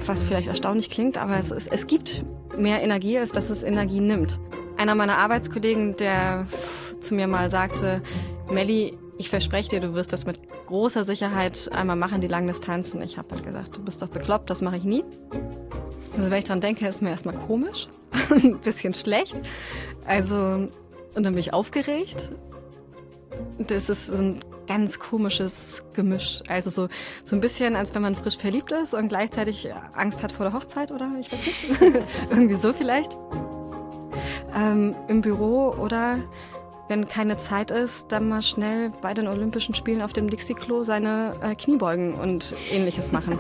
was vielleicht erstaunlich klingt, aber es gibt mehr Energie, als dass es Energie nimmt. Einer meiner Arbeitskollegen, der zu mir mal sagte, Melli, ich verspreche dir, du wirst das mit großer Sicherheit einmal machen, die Langdistanzen. Ich habe halt gesagt, du bist doch bekloppt, das mache ich nie. Also wenn ich dran denke, ist mir erstmal komisch, ein bisschen schlecht. Also, und dann bin ich aufgeregt. Das ist so ein ganz komisches Gemisch. Also so ein bisschen, als wenn man frisch verliebt ist und gleichzeitig Angst hat vor der Hochzeit oder ich weiß nicht. Irgendwie so vielleicht. Im Büro oder wenn keine Zeit ist, dann mal schnell bei den Olympischen Spielen auf dem Dixie-Klo seine Kniebeugen und Ähnliches machen.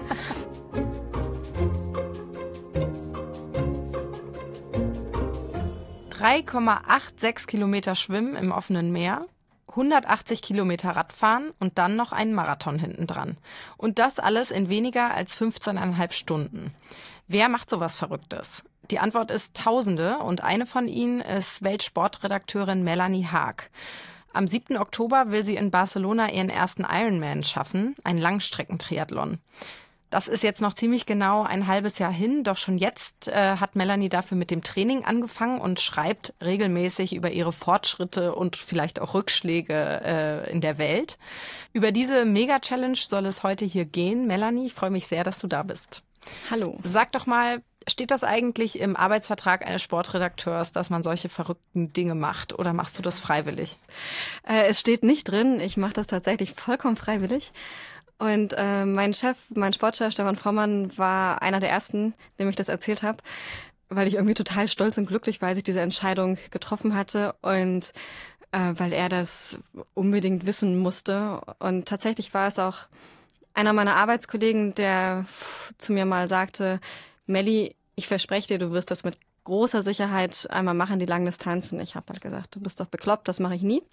,86 Kilometer schwimmen im offenen Meer, 180 Kilometer Radfahren und dann noch einen Marathon hintendran. Und das alles in weniger als 15,5 Stunden. Wer macht sowas Verrücktes? Die Antwort ist Tausende und eine von ihnen ist Weltsportredakteurin Melanie Haag. Am 7. Oktober will sie in Barcelona ihren ersten Ironman schaffen, einen Langstreckentriathlon. Das ist jetzt noch ziemlich genau ein halbes Jahr hin, doch schon jetzt hat Melanie dafür mit dem Training angefangen und schreibt regelmäßig über ihre Fortschritte und vielleicht auch Rückschläge in der Welt. Über diese Mega-Challenge soll es heute hier gehen. Melanie, ich freue mich sehr, dass du da bist. Hallo. Sag doch mal, steht das eigentlich im Arbeitsvertrag eines Sportredakteurs, dass man solche verrückten Dinge macht oder machst du das freiwillig? Es steht nicht drin, ich mache das tatsächlich vollkommen freiwillig. Und mein Sportchef Stefan Frommann war einer der ersten, dem ich das erzählt habe, weil ich irgendwie total stolz und glücklich war, als ich diese Entscheidung getroffen hatte und weil er das unbedingt wissen musste. Und tatsächlich war es auch einer meiner Arbeitskollegen, der zu mir mal sagte, Melli, ich verspreche dir, du wirst das mit großer Sicherheit einmal machen, die Langdistanzen. Ich habe halt gesagt, du bist doch bekloppt, das mache ich nie.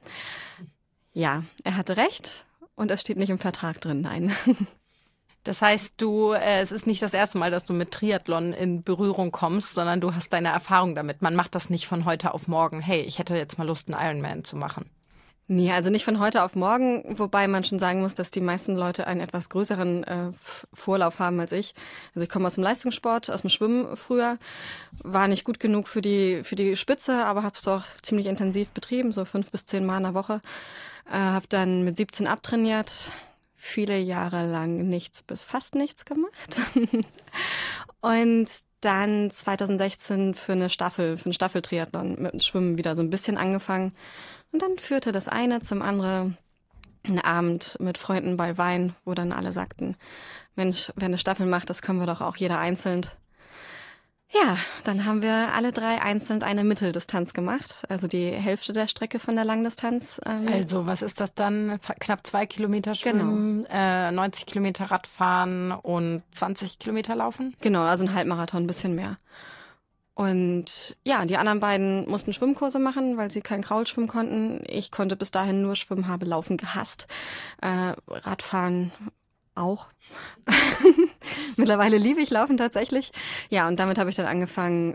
Ja, er hatte recht. Und es steht nicht im Vertrag drin, nein. Das heißt, es ist nicht das erste Mal, dass du mit Triathlon in Berührung kommst, sondern du hast deine Erfahrung damit. Man macht das nicht von heute auf morgen. Hey, ich hätte jetzt mal Lust, einen Ironman zu machen. Nee, also nicht von heute auf morgen, wobei man schon sagen muss, dass die meisten Leute einen etwas größeren Vorlauf haben als ich. Also ich komme aus dem Leistungssport, aus dem Schwimmen früher, war nicht gut genug für die Spitze, aber habe es doch ziemlich intensiv betrieben, so 5 bis 10 Mal in der Woche. Habe dann mit 17 abtrainiert, viele Jahre lang nichts bis fast nichts gemacht. Und dann 2016 für einen Staffeltriathlon mit dem Schwimmen wieder so ein bisschen angefangen. Und dann führte das eine zum anderen. Ein Abend mit Freunden bei Wein, wo dann alle sagten, Mensch, wer eine Staffel macht, das können wir doch auch jeder einzeln. Ja, dann haben wir alle 3 einzeln eine Mitteldistanz gemacht, also die Hälfte der Strecke von der Langdistanz. Also was ist das dann? Knapp 2 Kilometer schwimmen, genau. 90 Kilometer Radfahren und 20 Kilometer laufen? Genau, also ein Halbmarathon, ein bisschen mehr. Und ja, die anderen beiden mussten Schwimmkurse machen, weil sie kein Kraulschwimmen konnten. Ich konnte bis dahin nur schwimmen, habe Laufen gehasst. Radfahren auch. Mittlerweile liebe ich Laufen tatsächlich. Ja, und damit habe ich dann angefangen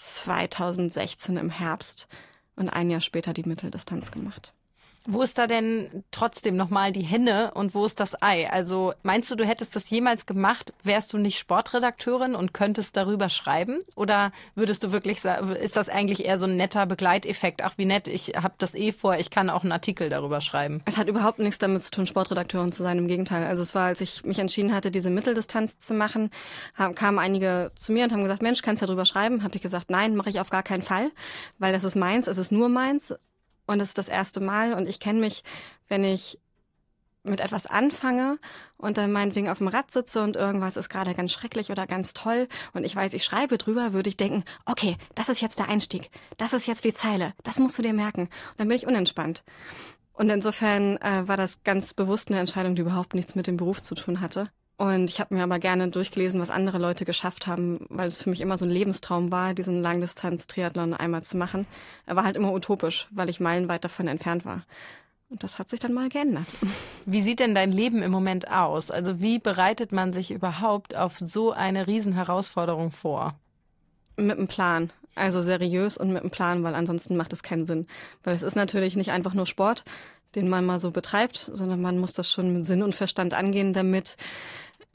2016 im Herbst und ein Jahr später die Mitteldistanz gemacht. Wo ist da denn trotzdem nochmal die Henne und wo ist das Ei? Also meinst du hättest das jemals gemacht, wärst du nicht Sportredakteurin und könntest darüber schreiben? Oder würdest du wirklich sagen, ist das eigentlich eher so ein netter Begleiteffekt? Ach, wie nett, ich habe das vor, ich kann auch einen Artikel darüber schreiben. Es hat überhaupt nichts damit zu tun, Sportredakteurin zu sein, im Gegenteil. Also es war, als ich mich entschieden hatte, diese Mitteldistanz zu machen, kamen einige zu mir und haben gesagt, Mensch, kannst du darüber schreiben? Habe ich gesagt, nein, mache ich auf gar keinen Fall, weil das ist meins, es ist nur meins. Und es ist das erste Mal und ich kenne mich, wenn ich mit etwas anfange und dann meinetwegen auf dem Rad sitze und irgendwas ist gerade ganz schrecklich oder ganz toll und ich weiß, ich schreibe drüber, würde ich denken, okay, das ist jetzt der Einstieg, das ist jetzt die Zeile, das musst du dir merken. Und dann bin ich unentspannt. Und insofern war das ganz bewusst eine Entscheidung, die überhaupt nichts mit dem Beruf zu tun hatte. Und ich habe mir aber gerne durchgelesen, was andere Leute geschafft haben, weil es für mich immer so ein Lebenstraum war, diesen Langdistanz-Triathlon einmal zu machen. Er war halt immer utopisch, weil ich meilenweit davon entfernt war. Und das hat sich dann mal geändert. Wie sieht denn dein Leben im Moment aus? Also wie bereitet man sich überhaupt auf so eine Riesenherausforderung vor? Mit einem Plan. Also seriös und mit einem Plan, weil ansonsten macht es keinen Sinn. Weil es ist natürlich nicht einfach nur Sport, den man mal so betreibt, sondern man muss das schon mit Sinn und Verstand angehen, damit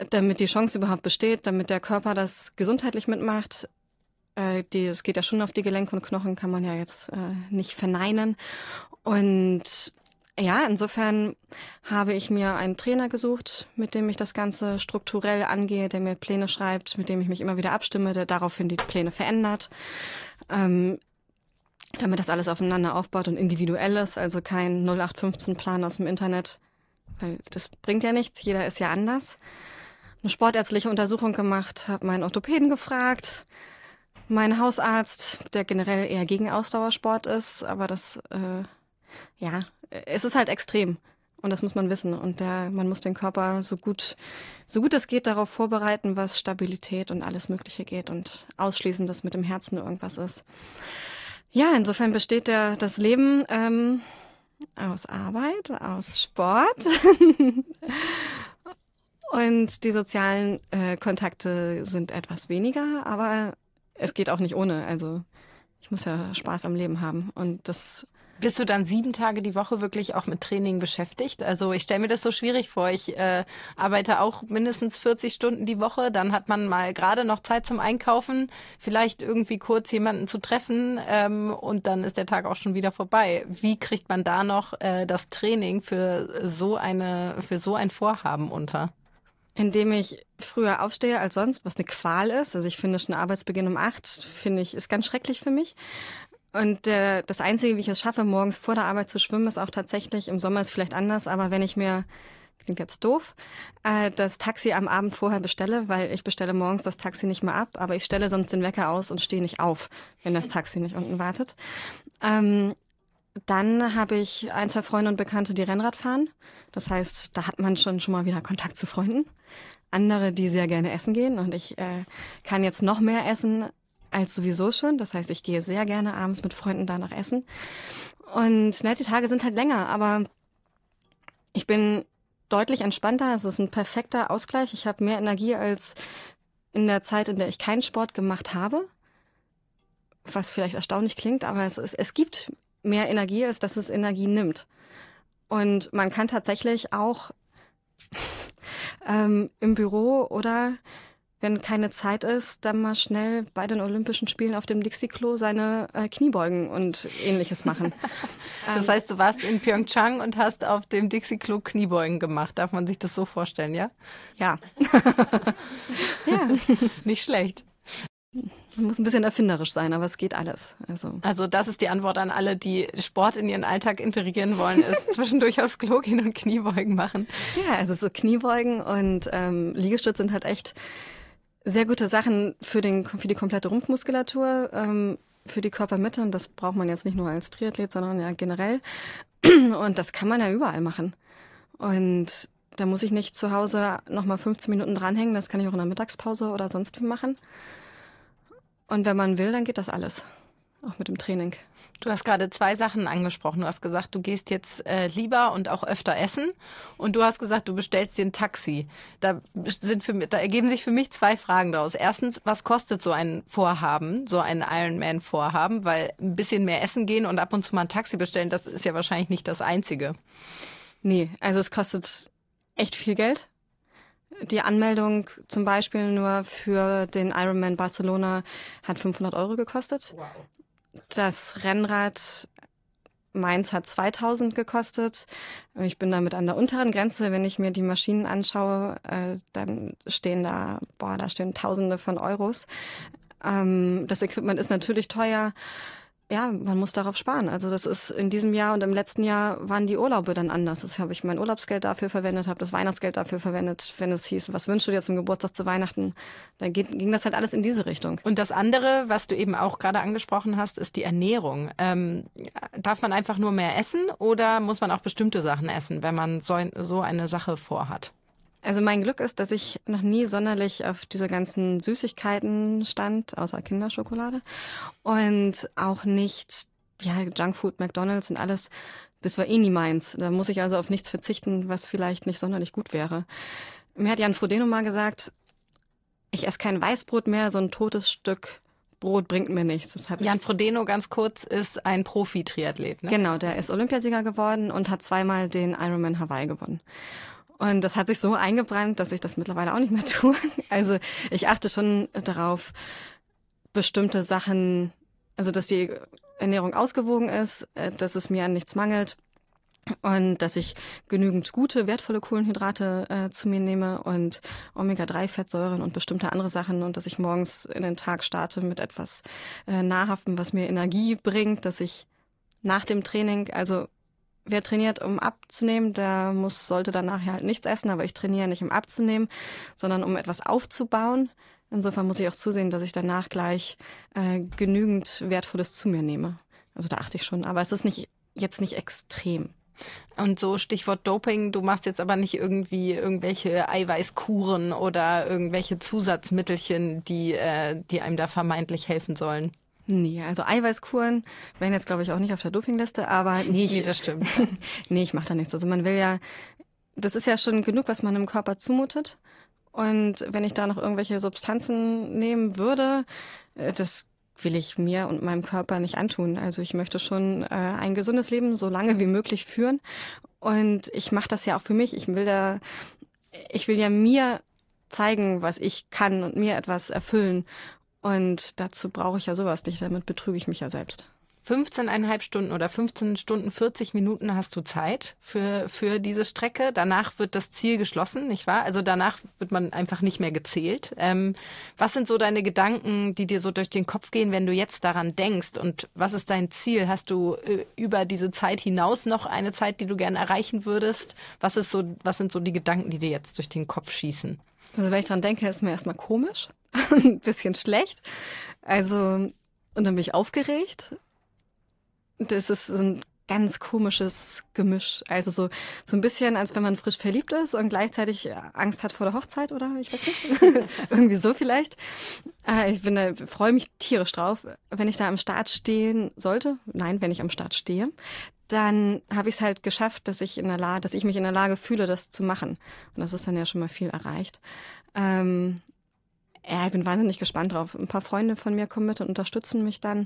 damit die Chance überhaupt besteht, damit der Körper das gesundheitlich mitmacht. Es geht ja schon auf die Gelenke und Knochen, kann man ja jetzt nicht verneinen. Und ja, insofern habe ich mir einen Trainer gesucht, mit dem ich das Ganze strukturell angehe, der mir Pläne schreibt, mit dem ich mich immer wieder abstimme, der daraufhin die Pläne verändert, damit das alles aufeinander aufbaut und individuell ist, also kein 0815-Plan aus dem Internet, weil das bringt ja nichts, jeder ist ja anders. Eine sportärztliche Untersuchung gemacht, habe meinen Orthopäden gefragt, meinen Hausarzt, der generell eher gegen Ausdauersport ist, aber es ist halt extrem und das muss man wissen und man muss den Körper so gut es geht darauf vorbereiten, was Stabilität und alles Mögliche geht und ausschließen, dass mit dem Herzen irgendwas ist. Ja, insofern besteht das Leben aus Arbeit, aus Sport und die sozialen Kontakte sind etwas weniger, aber es geht auch nicht ohne. Also ich muss ja Spaß am Leben haben und das. Bist du dann 7 Tage die Woche wirklich auch mit Training beschäftigt? Also ich stelle mir das so schwierig vor. Ich arbeite auch mindestens 40 Stunden die Woche. Dann hat man mal gerade noch Zeit zum Einkaufen, vielleicht irgendwie kurz jemanden zu treffen und dann ist der Tag auch schon wieder vorbei. Wie kriegt man da noch das Training für so ein Vorhaben unter? Indem ich früher aufstehe als sonst, was eine Qual ist. Also ich finde schon Arbeitsbeginn um 8, ist ganz schrecklich für mich. Und das Einzige, wie ich es schaffe, morgens vor der Arbeit zu schwimmen, ist auch tatsächlich, im Sommer ist es vielleicht anders, aber wenn ich mir, klingt jetzt doof, das Taxi am Abend vorher bestelle, weil ich bestelle morgens das Taxi nicht mehr ab, aber ich stelle sonst den Wecker aus und stehe nicht auf, wenn das Taxi nicht unten wartet. Dann habe ich 1, 2 Freunde und Bekannte, die Rennrad fahren. Das heißt, da hat man schon mal wieder Kontakt zu Freunden. Andere, die sehr gerne essen gehen und ich kann jetzt noch mehr essen als sowieso schon. Das heißt, ich gehe sehr gerne abends mit Freunden danach essen. Und die Tage sind halt länger, aber ich bin deutlich entspannter. Es ist ein perfekter Ausgleich. Ich habe mehr Energie als in der Zeit, in der ich keinen Sport gemacht habe. Was vielleicht erstaunlich klingt, aber es gibt mehr Energie, als dass es Energie nimmt. Und man kann tatsächlich auch im Büro oder wenn keine Zeit ist, dann mal schnell bei den Olympischen Spielen auf dem Dixie-Klo seine Kniebeugen und Ähnliches machen. Das heißt, du warst in Pyeongchang und hast auf dem Dixie-Klo Kniebeugen gemacht. Darf man sich das so vorstellen, ja? Ja. Ja, nicht schlecht. Man muss ein bisschen erfinderisch sein, aber es geht alles. Also das ist die Antwort an alle, die Sport in ihren Alltag integrieren wollen, ist zwischendurch aufs Klo gehen und Kniebeugen machen. Ja, also so Kniebeugen und Liegestütz sind halt echt sehr gute Sachen für die komplette Rumpfmuskulatur, für die Körpermitte. Und das braucht man jetzt nicht nur als Triathlet, sondern ja generell. Und das kann man ja überall machen. Und da muss ich nicht zu Hause nochmal 15 Minuten dranhängen. Das kann ich auch in der Mittagspause oder sonst wie machen. Und wenn man will, dann geht das alles. Auch mit dem Training. Du hast gerade 2 Sachen angesprochen. Du hast gesagt, du gehst jetzt lieber und auch öfter essen. Und du hast gesagt, du bestellst dir ein Taxi. Da ergeben sich für mich 2 Fragen daraus. Erstens, was kostet so ein Vorhaben, so ein Ironman-Vorhaben? Weil ein bisschen mehr essen gehen und ab und zu mal ein Taxi bestellen, das ist ja wahrscheinlich nicht das Einzige. Nee, also es kostet echt viel Geld. Die Anmeldung zum Beispiel nur für den Ironman Barcelona hat 500 € gekostet. Wow. Das Rennrad Mainz hat 2.000 gekostet. Ich bin damit an der unteren Grenze. Wenn ich mir die Maschinen anschaue, dann stehen da stehen Tausende von Euros. Das Equipment ist natürlich teuer. Ja, man muss darauf sparen. Also das ist in diesem Jahr und im letzten Jahr waren die Urlaube dann anders. Das habe ich mein Urlaubsgeld dafür verwendet, habe das Weihnachtsgeld dafür verwendet. Wenn es hieß, was wünschst du dir zum Geburtstag, zu Weihnachten, dann ging das halt alles in diese Richtung. Und das andere, was du eben auch gerade angesprochen hast, ist die Ernährung. Darf man einfach nur mehr essen oder muss man auch bestimmte Sachen essen, wenn man so eine Sache vorhat? Also mein Glück ist, dass ich noch nie sonderlich auf diese ganzen Süßigkeiten stand, außer Kinderschokolade. Und auch nicht, Junkfood, McDonald's und alles. Das war eh nie meins. Da muss ich also auf nichts verzichten, was vielleicht nicht sonderlich gut wäre. Mir hat Jan Frodeno mal gesagt, ich esse kein Weißbrot mehr, so ein totes Stück Brot bringt mir nichts. Jan Frodeno, ganz kurz, ist ein Profi-Triathlet, ne? Genau, der ist Olympiasieger geworden und hat 2-mal den Ironman Hawaii gewonnen. Und das hat sich so eingebrannt, dass ich das mittlerweile auch nicht mehr tue. Also ich achte schon darauf, bestimmte Sachen, also dass die Ernährung ausgewogen ist, dass es mir an nichts mangelt und dass ich genügend gute, wertvolle Kohlenhydrate zu mir nehme und Omega-3-Fettsäuren und bestimmte andere Sachen und dass ich morgens in den Tag starte mit etwas Nahrhaftem, was mir Energie bringt, dass ich nach dem Training, also wer trainiert, um abzunehmen, der sollte danach ja halt nichts essen, aber ich trainiere nicht, um abzunehmen, sondern um etwas aufzubauen. Insofern muss ich auch zusehen, dass ich danach gleich genügend Wertvolles zu mir nehme. Also da achte ich schon, aber es ist jetzt nicht extrem. Und so Stichwort Doping, du machst jetzt aber nicht irgendwie irgendwelche Eiweißkuren oder irgendwelche Zusatzmittelchen, die einem da vermeintlich helfen sollen. Nee, also Eiweißkuren wären jetzt, glaube ich, auch nicht auf der Dopingliste, aber nee, das stimmt. Nee, ich mache da nichts. Also man will ja, das ist ja schon genug, was man dem Körper zumutet. Und wenn ich da noch irgendwelche Substanzen nehmen würde, das will ich mir und meinem Körper nicht antun. Also ich möchte schon ein gesundes Leben so lange wie möglich führen. Und ich mache das ja auch für mich. Ich will ja mir zeigen, was ich kann und mir etwas erfüllen. Und dazu brauche ich ja sowas nicht. Damit betrüge ich mich ja selbst. 15,5 Stunden oder 15 Stunden 40 Minuten hast du Zeit für diese Strecke. Danach wird das Ziel geschlossen, nicht wahr? Also danach wird man einfach nicht mehr gezählt. Was sind so deine Gedanken, die dir so durch den Kopf gehen, wenn du jetzt daran denkst? Und was ist dein Ziel? Hast du über diese Zeit hinaus noch eine Zeit, die du gerne erreichen würdest? Was sind so die Gedanken, die dir jetzt durch den Kopf schießen? Also wenn ich dran denke, ist mir erstmal komisch, ein bisschen schlecht. Also, und dann bin ich aufgeregt. Das ist so ein ganz komisches Gemisch. Also so ein bisschen, als wenn man frisch verliebt ist und gleichzeitig Angst hat vor der Hochzeit oder ich weiß nicht. Irgendwie so vielleicht. Freue mich tierisch drauf, wenn ich da am Start stehen sollte. Nein, wenn ich am Start stehe. Dann habe ich es halt geschafft, dass ich mich in der Lage fühle, das zu machen. Und das ist dann ja schon mal viel erreicht. Ja, ich bin wahnsinnig gespannt drauf. Ein paar Freunde von mir kommen mit und unterstützen mich dann.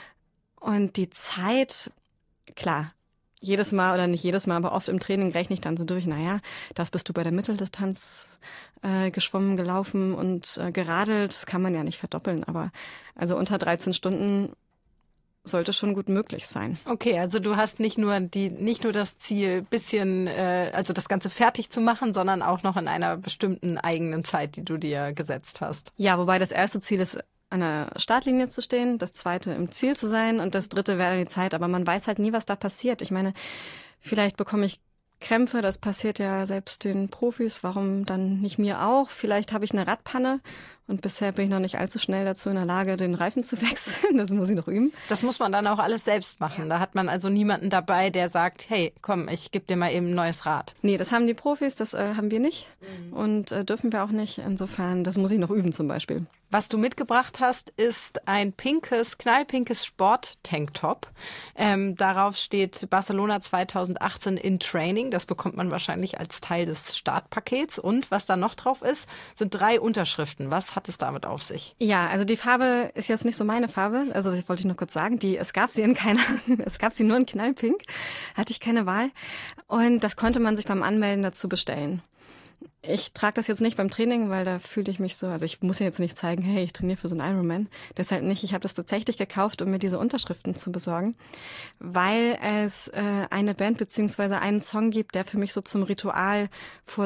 Und die Zeit, klar, jedes Mal oder nicht jedes Mal, aber oft im Training rechne ich dann so durch, das bist du bei der Mitteldistanz geschwommen, gelaufen und geradelt. Das kann man ja nicht verdoppeln, aber also unter 13 Stunden sollte schon gut möglich sein. Okay, also du hast nicht nur das Ziel, also das Ganze fertig zu machen, sondern auch noch in einer bestimmten eigenen Zeit, die du dir gesetzt hast. Ja, wobei das erste Ziel ist, an der Startlinie zu stehen, das zweite im Ziel zu sein und das dritte wäre dann die Zeit. Aber man weiß halt nie, was da passiert. Ich meine, vielleicht bekomme ich Krämpfe, das passiert ja selbst den Profis, warum dann nicht mir auch? Vielleicht habe ich eine Radpanne und bisher bin ich noch nicht allzu schnell dazu in der Lage, den Reifen zu wechseln. Das muss ich noch üben. Das muss man dann auch alles selbst machen. Ja. Da hat man also niemanden dabei, der sagt, hey, komm, ich gebe dir mal eben ein neues Rad. Nee, das haben die Profis, das haben wir nicht und dürfen wir auch nicht. Insofern, das muss ich noch üben zum Beispiel. Was du mitgebracht hast, ist ein knallpinkes Sport-Tanktop. Darauf steht Barcelona 2018 in Training. Das bekommt man wahrscheinlich als Teil des Startpakets. Und was da noch drauf ist, sind 3 Unterschriften. Was hat es damit auf sich? Ja, also die Farbe ist jetzt nicht so meine Farbe. Also das wollte ich nur kurz sagen. Es gab sie nur in Knallpink. Hatte ich keine Wahl. Und das konnte man sich beim Anmelden dazu bestellen. Ich trage das jetzt nicht beim Training, weil da fühle ich mich so, also ich muss ja jetzt nicht zeigen, hey, ich trainiere für so einen Ironman. Deshalb nicht. Ich habe das tatsächlich gekauft, um mir diese Unterschriften zu besorgen, weil es eine Band beziehungsweise einen Song gibt, der für mich so zum Ritual vor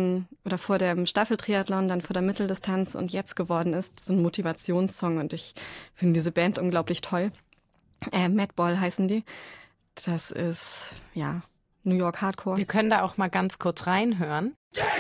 dem Staffeltriathlon, dann vor der Mitteldistanz und jetzt geworden ist, so ein Motivationssong und ich finde diese Band unglaublich toll. Madball heißen die. Das ist, ja, New York Hardcore. Wir können da auch mal ganz kurz reinhören.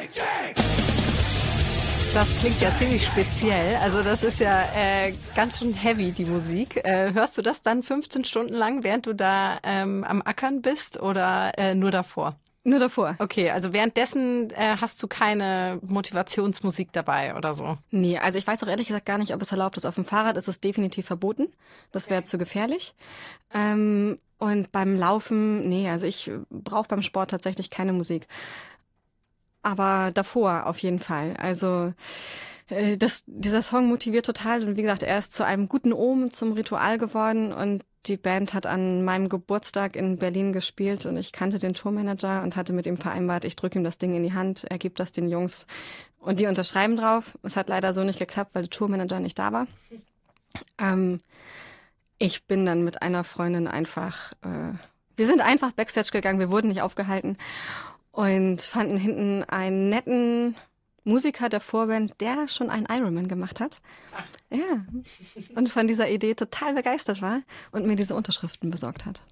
Das klingt ja ziemlich speziell. Also das ist ja ganz schön heavy, die Musik. Hörst du das dann 15 Stunden lang, während du da am Ackern bist oder nur davor? Nur davor. Okay, also währenddessen hast du keine Motivationsmusik dabei oder so? Nee, also ich weiß auch ehrlich gesagt gar nicht, ob es erlaubt ist. Auf dem Fahrrad ist es definitiv verboten. Das wäre zu gefährlich. Und beim Laufen, nee, also ich brauche beim Sport tatsächlich keine Musik. Aber davor auf jeden Fall. Also dieser Song motiviert total und wie gesagt, er ist zu einem guten Omen, zum Ritual geworden und Die Band hat an meinem Geburtstag in Berlin gespielt und ich kannte den Tourmanager und hatte mit ihm vereinbart, ich drücke ihm das Ding in die Hand, er gibt das den Jungs und die unterschreiben drauf. Es hat leider so nicht geklappt, weil der Tourmanager nicht da war. Ich bin dann mit einer Freundin wir sind einfach Backstage gegangen, wir wurden nicht aufgehalten und fanden hinten einen netten Musiker der Vorband, der schon einen Ironman gemacht hat. Ach. Ja. Und von dieser Idee total begeistert war und mir diese Unterschriften besorgt hat.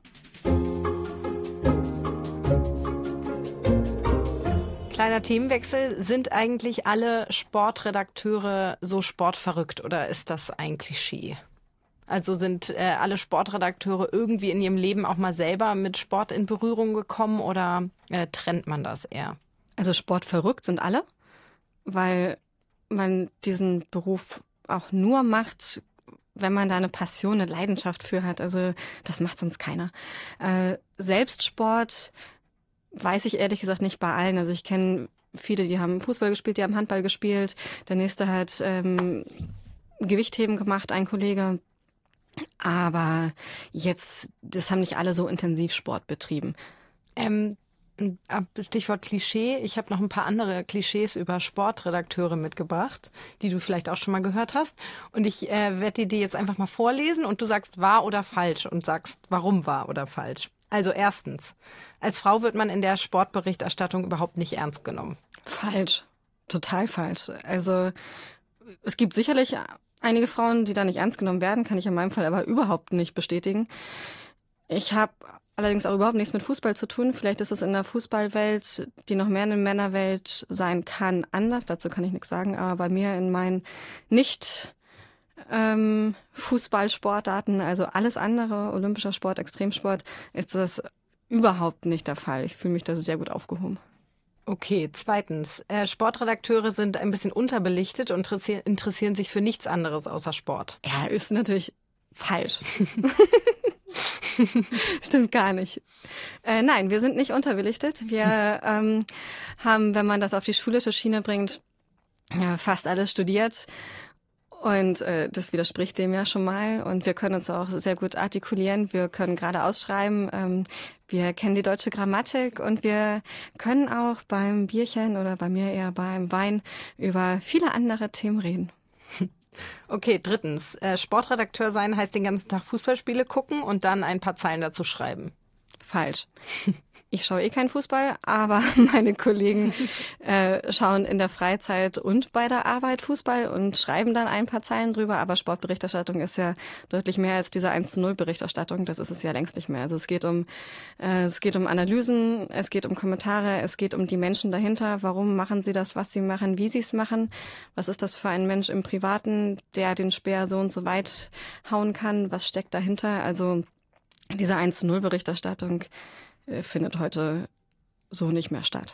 Kleiner Themenwechsel. Sind eigentlich alle Sportredakteure so sportverrückt oder ist das ein Klischee? Also sind alle Sportredakteure irgendwie in ihrem Leben auch mal selber mit Sport in Berührung gekommen oder trennt man das eher? Also sportverrückt sind alle, weil man diesen Beruf auch nur macht, wenn man da eine Passion, eine Leidenschaft für hat. Also das macht sonst keiner. Selbstsport weiß ich ehrlich gesagt nicht bei allen. Also ich kenne viele, die haben Fußball gespielt, die haben Handball gespielt. Der nächste hat Gewichtheben gemacht, ein Kollege. Aber jetzt, das haben nicht alle so intensiv Sport betrieben. Stichwort Klischee. Ich habe noch ein paar andere Klischees über Sportredakteure mitgebracht, die du vielleicht auch schon mal gehört hast. Und ich werde dir jetzt einfach mal vorlesen und du sagst wahr oder falsch und sagst, warum wahr oder falsch. Also erstens, als Frau wird man in der Sportberichterstattung überhaupt nicht ernst genommen. Falsch. Total falsch. Also es gibt sicherlich einige Frauen, die da nicht ernst genommen werden, kann ich in meinem Fall aber überhaupt nicht bestätigen. Ich habe allerdings auch überhaupt nichts mit Fußball zu tun. Vielleicht ist es in der Fußballwelt, die noch mehr eine Männerwelt sein kann, anders. Dazu kann ich nichts sagen. Aber bei mir in meinen Nicht-Fußballsportarten, also alles andere, olympischer Sport, Extremsport, ist das überhaupt nicht der Fall. Ich fühle mich da sehr gut aufgehoben. Okay, zweitens. Sportredakteure sind ein bisschen unterbelichtet und interessieren sich für nichts anderes außer Sport. Ja, ist natürlich falsch. Stimmt gar nicht. Nein, wir sind nicht unterbelichtet. Wir haben, wenn man das auf die schulische Schiene bringt, fast alles studiert. Und das widerspricht dem ja schon mal. Und wir können uns auch sehr gut artikulieren. Wir können gerade ausschreiben. Wir kennen die deutsche Grammatik und wir können auch beim Bierchen oder bei mir eher beim Wein über viele andere Themen reden. Okay, drittens. Sportredakteur sein heißt den ganzen Tag Fußballspiele gucken und dann ein paar Zeilen dazu schreiben. Falsch. Ich schaue eh keinen Fußball, aber meine Kollegen schauen in der Freizeit und bei der Arbeit Fußball und schreiben dann ein paar Zeilen drüber. Aber Sportberichterstattung ist ja deutlich mehr als diese 1:0-Berichterstattung. Das ist es ja längst nicht mehr. Also es geht um Analysen, es geht um Kommentare, es geht um die Menschen dahinter. Warum machen sie das, was sie machen, wie sie es machen? Was ist das für ein Mensch im Privaten, der den Speer so und so weit hauen kann? Was steckt dahinter? Also diese 1:0-Berichterstattung findet heute so nicht mehr statt.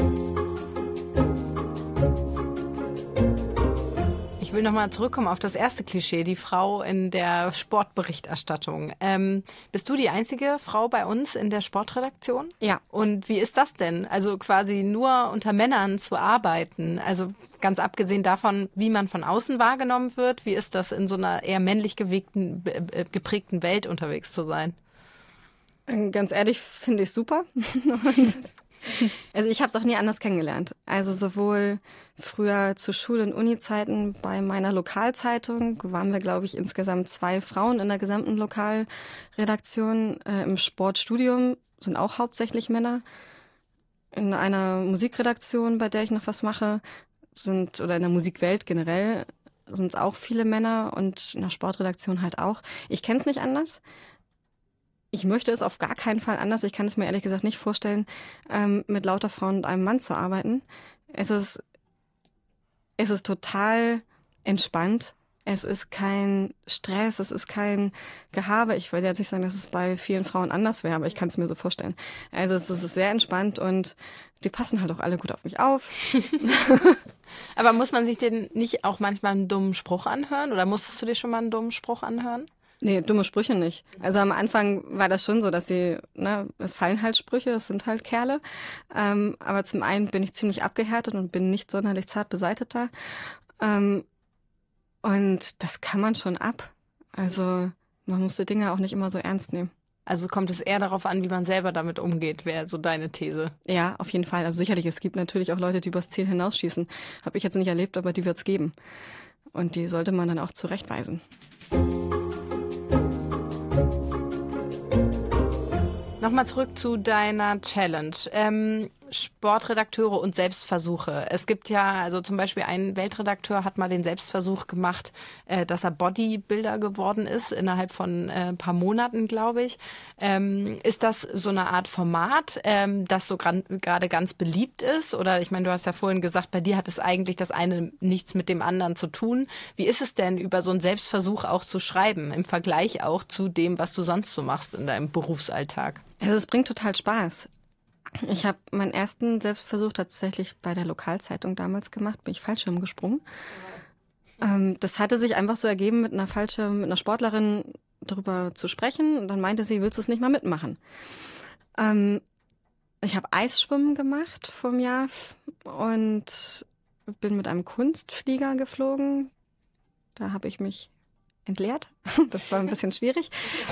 Ich will nochmal zurückkommen auf das erste Klischee, die Frau in der Sportberichterstattung. Bist du die einzige Frau bei uns in der Sportredaktion? Ja. Und wie ist das denn? Also quasi nur unter Männern zu arbeiten? Also ganz abgesehen davon, wie man von außen wahrgenommen wird, wie ist das in so einer eher männlich geprägten Welt unterwegs zu sein? Ganz ehrlich, finde ich super. Also ich habe es auch nie anders kennengelernt. Also sowohl früher zu Schul- und Uni-Zeiten bei meiner Lokalzeitung waren wir, glaube ich, insgesamt 2 Frauen in der gesamten Lokalredaktion. Im Sportstudium sind auch hauptsächlich Männer. In einer Musikredaktion, bei der ich noch was mache, oder in der Musikwelt generell, sind es auch viele Männer und in der Sportredaktion halt auch. Ich kenne es nicht anders. Ich möchte es auf gar keinen Fall anders. Ich kann es mir ehrlich gesagt nicht vorstellen, mit lauter Frauen und einem Mann zu arbeiten. Es ist total entspannt. Es ist kein Stress, es ist kein Gehabe. Ich will jetzt nicht sagen, dass es bei vielen Frauen anders wäre, aber ich kann es mir so vorstellen. Also es ist sehr entspannt und die passen halt auch alle gut auf mich auf. Aber muss man sich denn nicht auch manchmal einen dummen Spruch anhören? Oder musstest du dir schon mal einen dummen Spruch anhören? Nee, dumme Sprüche nicht. Also am Anfang war das schon so, dass es fallen halt Sprüche, es sind halt Kerle. Aber zum einen bin ich ziemlich abgehärtet und bin nicht sonderlich zart beseiteter. Und das kann man schon ab. Also man muss die Dinge auch nicht immer so ernst nehmen. Also kommt es eher darauf an, wie man selber damit umgeht, wäre so deine These. Ja, auf jeden Fall. Also sicherlich, es gibt natürlich auch Leute, die übers Ziel hinausschießen. Habe ich jetzt nicht erlebt, aber die wird es geben. Und die sollte man dann auch zurechtweisen. Nochmal zurück zu deiner Challenge. Sportredakteure und Selbstversuche. Es gibt ja, also zum Beispiel ein Weltredakteur hat mal den Selbstversuch gemacht, dass er Bodybuilder geworden ist, innerhalb von ein paar Monaten, glaube ich. Ist das so eine Art Format, das so gerade ganz beliebt ist? Oder ich meine, du hast ja vorhin gesagt, bei dir hat es eigentlich das eine nichts mit dem anderen zu tun. Wie ist es denn, über so einen Selbstversuch auch zu schreiben, im Vergleich auch zu dem, was du sonst so machst in deinem Berufsalltag? Also es bringt total Spaß. Ich habe meinen ersten Selbstversuch tatsächlich bei der Lokalzeitung damals gemacht, bin ich Fallschirm gesprungen. Das hatte sich einfach so ergeben, mit einer Sportlerin darüber zu sprechen. Und dann meinte sie, willst du es nicht mal mitmachen? Ich habe Eisschwimmen gemacht vom Jahr und bin mit einem Kunstflieger geflogen. Da habe ich mich entleert. Das war ein bisschen schwierig.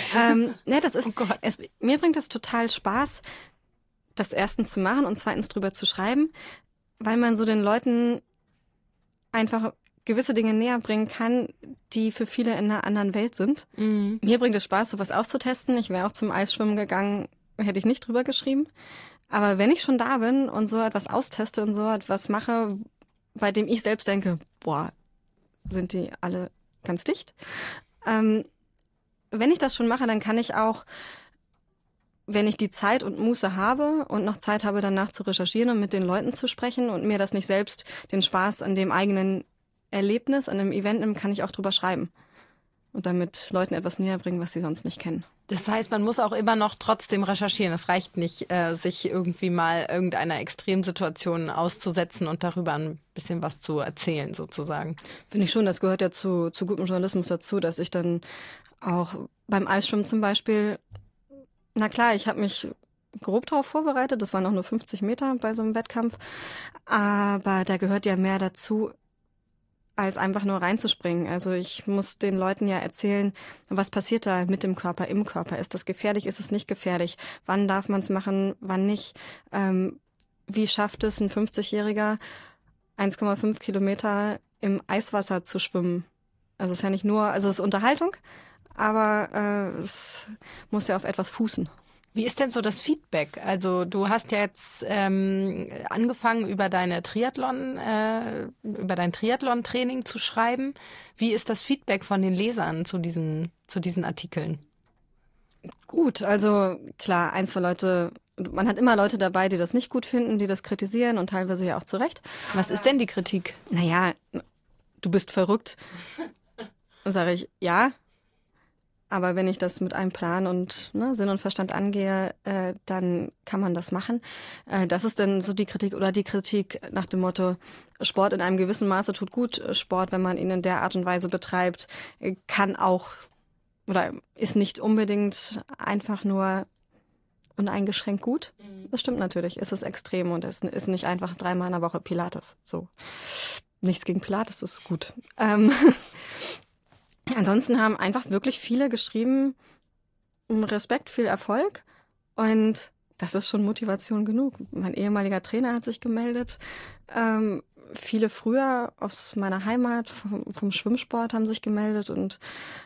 Mir bringt es total Spaß, das erstens zu machen und zweitens drüber zu schreiben, weil man so den Leuten einfach gewisse Dinge näher bringen kann, die für viele in einer anderen Welt sind. Mhm. Mir bringt es Spaß, sowas auszutesten. Ich wäre auch zum Eisschwimmen gegangen, hätte ich nicht drüber geschrieben. Aber wenn ich schon da bin und so etwas austeste und so etwas mache, bei dem ich selbst denke, boah, sind die alle ganz dicht. Wenn ich das schon mache, dann kann ich auch, wenn ich die Zeit und Muße habe und noch Zeit habe, danach zu recherchieren und mit den Leuten zu sprechen und mir das nicht selbst den Spaß an dem eigenen Erlebnis, an dem Event nimmt, kann ich auch drüber schreiben und damit Leuten etwas näher bringen, was sie sonst nicht kennen. Das heißt, man muss auch immer noch trotzdem recherchieren. Es reicht nicht, sich irgendwie mal irgendeiner Extremsituation auszusetzen und darüber ein bisschen was zu erzählen, sozusagen. Finde ich schon, das gehört ja zu gutem Journalismus dazu, dass ich dann auch beim Eisschwimmen zum Beispiel, na klar, ich habe mich grob darauf vorbereitet, das waren auch nur 50 Meter bei so einem Wettkampf, aber da gehört ja mehr dazu, als einfach nur reinzuspringen. Also ich muss den Leuten ja erzählen, was passiert da mit dem Körper, im Körper. Ist das gefährlich, ist es nicht gefährlich? Wann darf man es machen, wann nicht? Wie schafft es ein 50-Jähriger, 1,5 Kilometer im Eiswasser zu schwimmen? Also es ist ja nicht nur, also es ist Unterhaltung, aber es muss ja auf etwas fußen. Wie ist denn so das Feedback? Also du hast ja jetzt angefangen, über dein Triathlon-Training zu schreiben. Wie ist das Feedback von den Lesern zu diesen Artikeln? Gut, also klar, man hat immer Leute dabei, die das nicht gut finden, die das kritisieren und teilweise ja auch zu Recht. Was ist denn die Kritik? Naja, du bist verrückt. Und sage ich, ja. Aber wenn ich das mit einem Plan und Sinn und Verstand angehe, dann kann man das machen. Das ist dann so die Kritik oder die Kritik nach dem Motto, Sport in einem gewissen Maße tut gut. Sport, wenn man ihn in der Art und Weise betreibt, kann auch oder ist nicht unbedingt einfach nur uneingeschränkt gut. Das stimmt natürlich. Es ist extrem und es ist nicht einfach 3-mal in der Woche Pilates. So. Nichts gegen Pilates, das ist gut. Ansonsten haben einfach wirklich viele geschrieben, Respekt, viel Erfolg und das ist schon Motivation genug. Mein ehemaliger Trainer hat sich gemeldet, viele früher aus meiner Heimat vom Schwimmsport haben sich gemeldet und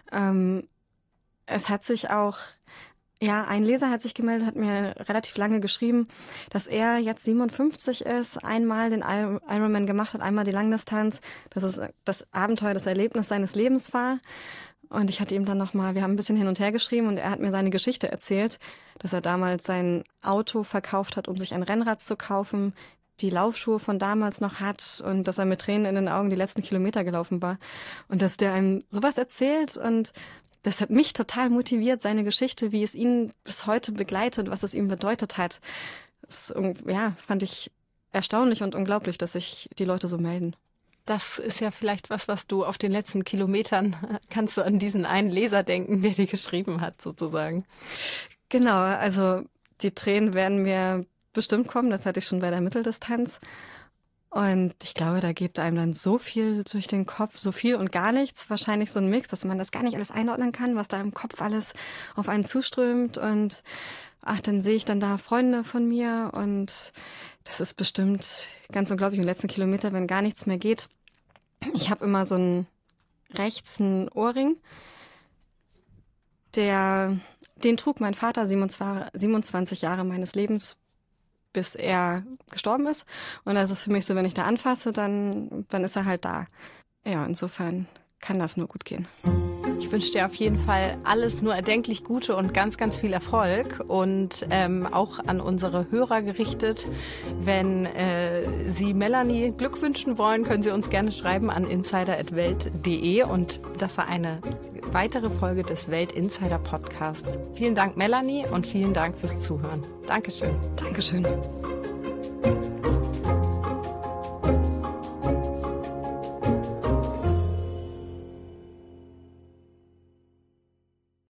es hat sich auch, ein Leser hat sich gemeldet, hat mir relativ lange geschrieben, dass er jetzt 57 ist, einmal den Ironman gemacht hat, einmal die Langdistanz, dass es das Abenteuer, das Erlebnis seines Lebens war. Und ich hatte ihm dann wir haben ein bisschen hin und her geschrieben und er hat mir seine Geschichte erzählt, dass er damals sein Auto verkauft hat, um sich ein Rennrad zu kaufen, die Laufschuhe von damals noch hat und dass er mit Tränen in den Augen die letzten Kilometer gelaufen war. Und dass der einem sowas erzählt und das hat mich total motiviert, seine Geschichte, wie es ihn bis heute begleitet, was es ihm bedeutet hat. Das, fand ich erstaunlich und unglaublich, dass sich die Leute so melden. Das ist ja vielleicht was du auf den letzten Kilometern, kannst du an diesen einen Leser denken, der dir geschrieben hat, sozusagen. Genau, also die Tränen werden mir bestimmt kommen, das hatte ich schon bei der Mitteldistanz. Und ich glaube, da geht einem dann so viel durch den Kopf, so viel und gar nichts. Wahrscheinlich so ein Mix, dass man das gar nicht alles einordnen kann, was da im Kopf alles auf einen zuströmt. Und dann sehe ich dann da Freunde von mir und das ist bestimmt ganz unglaublich. Und letzten Kilometer, wenn gar nichts mehr geht. Ich habe immer so einen Ohrring, den trug mein Vater 27 Jahre meines Lebens, bis er gestorben ist. Und das ist für mich so, wenn ich da anfasse, dann ist er halt da. Ja, insofern kann das nur gut gehen. Ich wünsche dir auf jeden Fall alles nur erdenklich Gute und ganz, ganz viel Erfolg. Und auch an unsere Hörer gerichtet, wenn Sie Melanie Glück wünschen wollen, können Sie uns gerne schreiben an insider@welt.de. Und das war eine weitere Folge des Welt Insider Podcasts. Vielen Dank, Melanie, und vielen Dank fürs Zuhören. Dankeschön. Dankeschön.